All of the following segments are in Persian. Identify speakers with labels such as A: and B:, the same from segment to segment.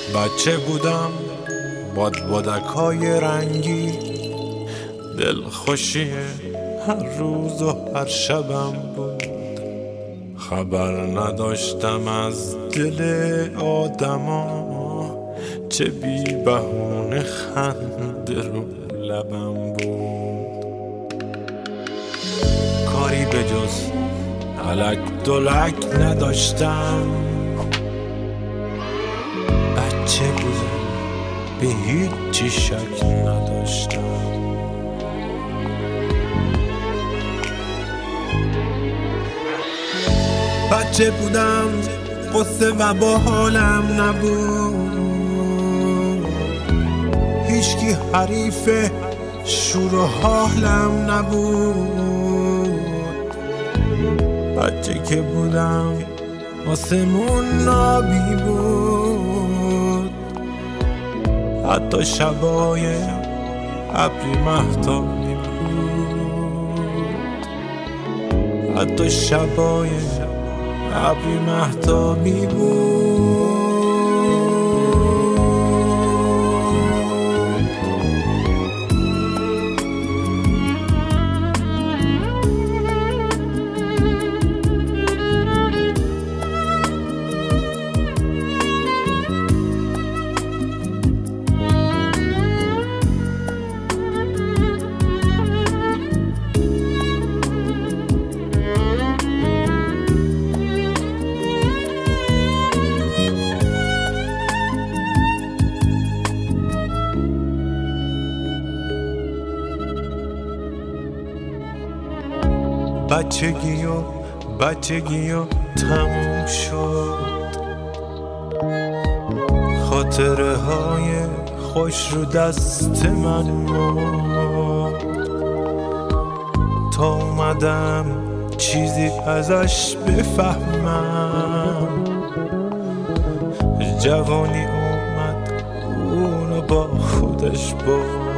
A: بچه بودم بادبادک‌های رنگی، دلخوشی هر روز و هر شبم بود. خبر نداشتم از دل آدما، چه بی بهونه خنده رو لبم بود. کاری به جز الک دلک نداشتم، بچه بودم به هیچی شک نداشتم. بچه بودم قصه و با حالم نبود، هیچکی حریف شور و حالم نبود. بچه که بودم آسمون نابی بود، حتی شبای ابری مهتابی بود، حتی شبای ابری مهتابی بود. بچگی و تموم شد، خاطره های خوش رو دست من مرد. تا اومدم چیزی ازش بفهمم، جوانی اومد اونو با خودش برد.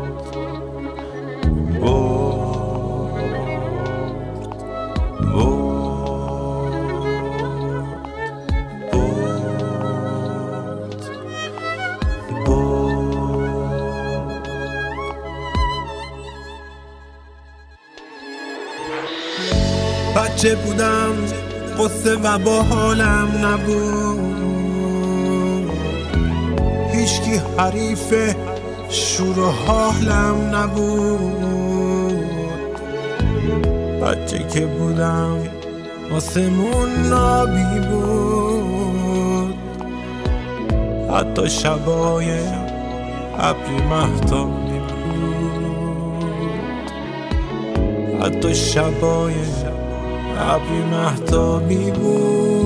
A: بچه بودم قصه و با حالم نبود، هیچکی حریف شور و حالم نبود. بچه که بودم آسمون نابی بود، حتی شبای ابری مهتابی بود، حتی شبای ابری مهتابی بود.